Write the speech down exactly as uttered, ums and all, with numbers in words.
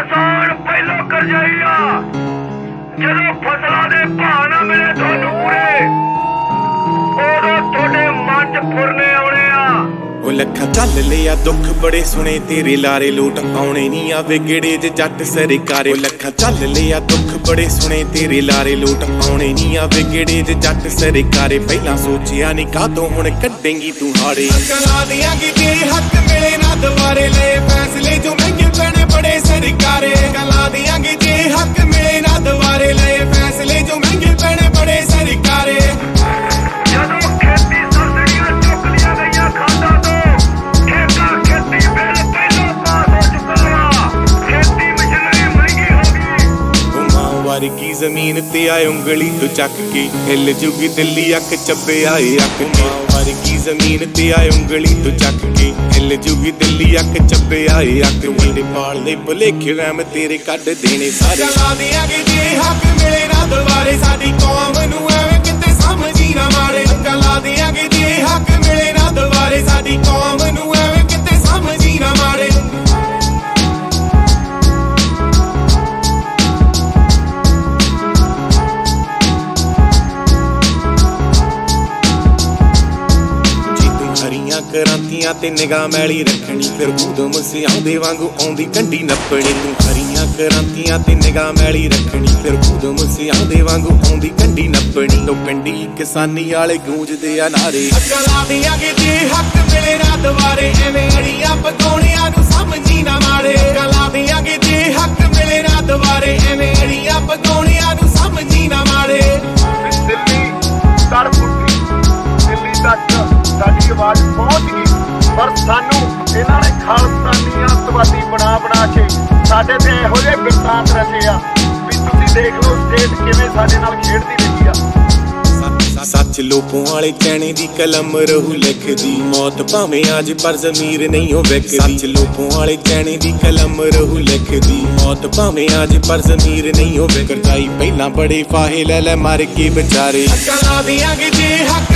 किसान पहलो कर जाइया जदों फसलों के भाव ना मिले तुहानू पूरे उदों तुहाडे मन च फुरने आउणे आ। ओ लखा चल लिया दुख बड़े सुने तेरे लारे लोट आउणे नी आवे गेड़े च जट सरकारे। ओ लखा चल लिया दुख बड़े सुने तेरे लारे लोट आउणे नी आवे गेड़े च जट सरकारे। पहला सोचिया नी कातों हुण कड्डेंगी तू हाड़े। कला दियांगी जे हक मिले ना दोबारे ले फैसले जो महंगे पैणे बड़े सरकारे। कला दियांगी जे हक मिले ना दोबारे ले फैसले जो महंगे पैणे बड़े सरकारे। जदों खेती सब्सिडियां चुक लिया गईयां खादा तो ठेका खेती बिल पहलो पास हो चुका वा। खेती मशीनरी महंगी हो गई। ओ मां वर्गी जमीन ते आए उंगली तो चक के हिल जुगी दिल्ली अख चब्बे आए अख। मां वर्गी जमीन ते आए उंगली तो चक के हिल जुगी दिल्ली अख चब्बे आए अख। मेरे पाल दे भुलेखे वहम तेरे कढ देने सारे। कला दियांगी जे हक मिले ना दोबारे साडी कौम नू एवें किते समझी ना मारे। कला दियांगी जे हक मिले ना दोबारे साडी कौम नू एवें किते समझी ना मारे। हरियां करांतियां ते निगाह मैली रखनी फिर उदम सिआंदे वांगू आउंदी कंडी नप्पणी। तू हरियां करांतियां ते निगाह मैली रखनी फिर उदम सिआंदे वांगू आउंदी कंडी नप्पणी। तो पिंडी किसानी वाले गूंजदे आ नारे। कला दियांगी जे हक मिले ना दोबारे एवें अड़ियां पकाउणियां नू समझी ना मारे। कला दियांगी जे हक मिले ना दोबारे एवें अड़ियां पकाउणियां नू समझी ना मारे। दिल्ली सड़ फुटी दिल्ली तक साडी आवाज़ पहुंच गई पर सानू इन्हां ने खालसानी अतवादी बना बना के साडे ते इहो जिहे बिरतांत रचे आ भी तुसीं देख लो स्टेट किवें साडे नाल खेडदी रही आ। सच लोपों वाले चैने दी कलम रहू लिखदी मौत भावें आज पर जमीर नहीं हो विकदी। सच लोपों वाले चैने दी कलम रहू लिखदी मौत भावें आज पर जमीर नहीं हो विकदी। पहला बड़े फाहे लै लै मार के बेचारे। कला दियांगी जे हक